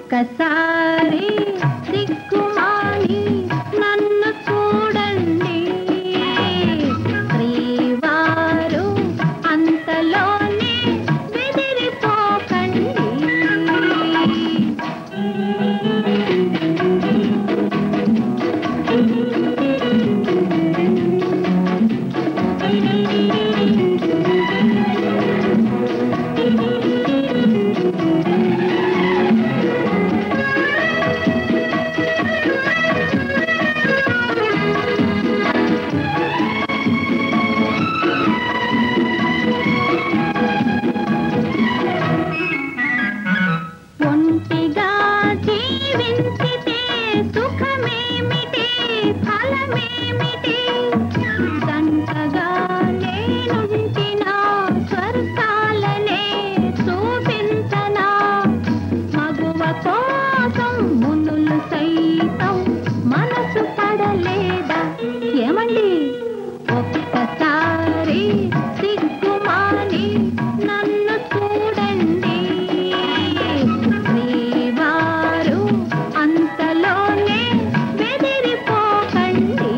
ఒక్కసారి దిక్కుమాలి నన్ను చూడండి శ్రీవారు అంతలోనే బెదిరిపోకండి ఒక్కసారి సిగ్గుమాని నన్ను చూడండి శ్రీవారు అంతలోనే బెదిరిపోకండి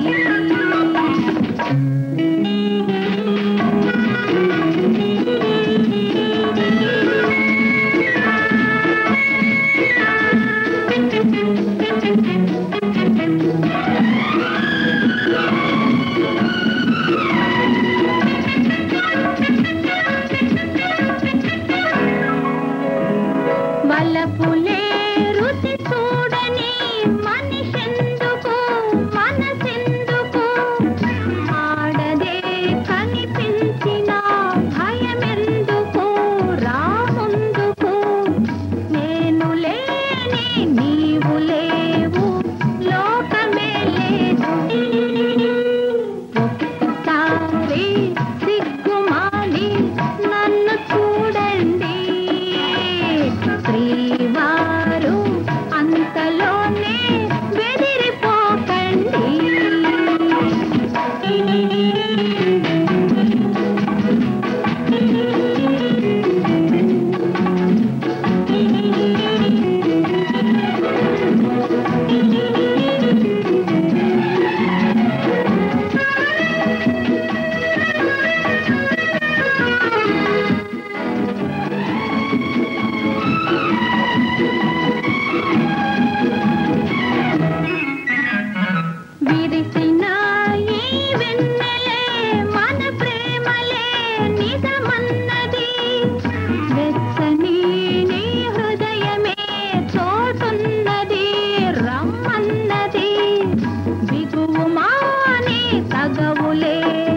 వలపులే రుచి చూడని మనిషెందుకు మనసెందుకు ఆడదే కనిపించిన భయమెందుకు రాముందుకు నేను లేని నీవు లేవు లోకమే లేదు ఒక్కసారి సిగ్గుమాలి నన్ను చూడండి శ్రీవారు అంతలోనే బెదిరిపోకండి విరిసిన ఈ వెన్నెలే మన ప్రేమలే నిజమన్నది వెచ్చని నీ హృదయమే చోటున్నది రమ్మన్నది బిగువు మాని తగవులే